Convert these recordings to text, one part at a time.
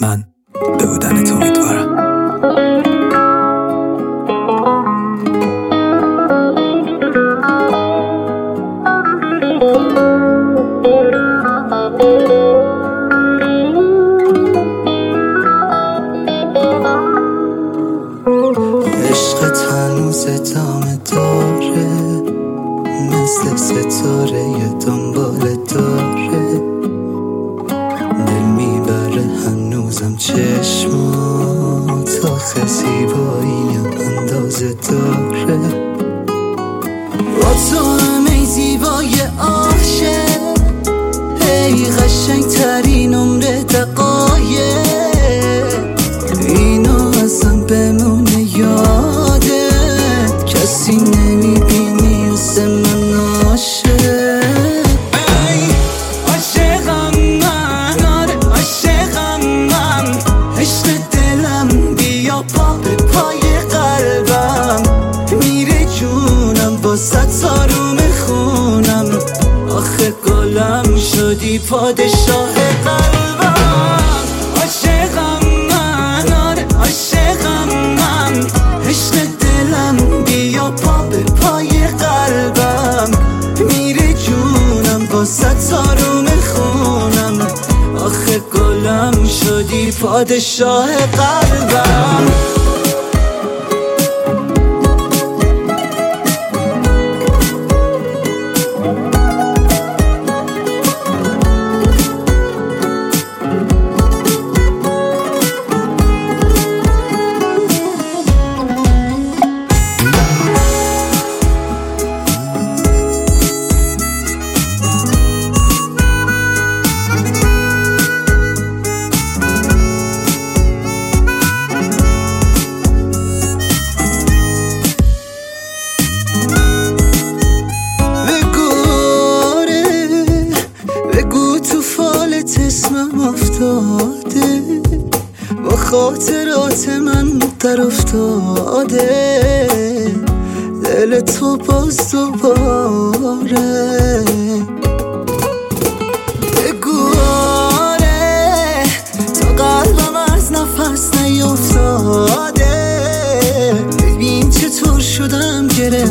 من به بودنت امیدوارم. عشقت هنوز ادامه داره، مثل ستاره دنبال داره، دل میبره هنوزم چشمات، آخه زیباییم اندازه داره. با تو همه زیبای عاشق، ای قشنگ ترین عمر دقایق، اینو ازم بمونه یادت، کسی نمیبینی مثل من عاشق. ای عاشقم من، آره عاشقم من، عشق دلم بیا پا به پای قلبم، میره جونم باست آروم خونم، آخه گلم شدی پادشاه قلبم. عاشقم من، آره عاشقم من، عشق دلم بیا پا به پای قلبم، میره جونم باست آروم خونم، آخه گلم شدی پادشاه قلبم. اسمم افتاده، با خاطرات من در افتاده، دل تو باز دوباره. بگو آره، تا قلبم از نفس نیفتاده، ببین چطور شدم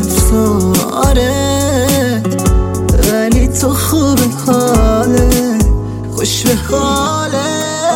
گرفتارت، ولی تو خوب حاله، خوش به حاله.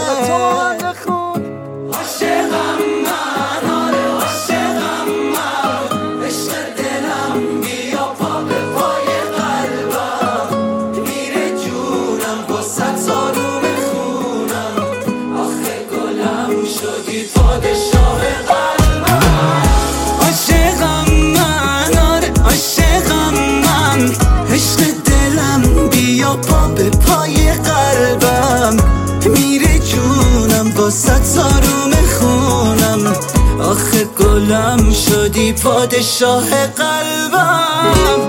عاشقم من، آره عاشقم من، عشق دلم بیا پا به پای قلبم، میره جونم باست آروم خونم، آخه گلم شدی پادشاه قلبم. عاشقم من، آره عاشقم من، عشق دلم بیا پا به پای قلبم، میره جونم باست آروم خونم، آخه گلم شدی پادشاه قلبم.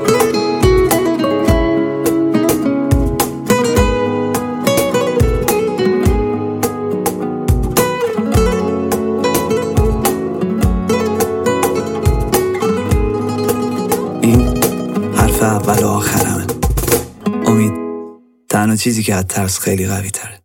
این حرف اول و آخرمه. امید تنها چیزی که از ترس خیلی قوی تره.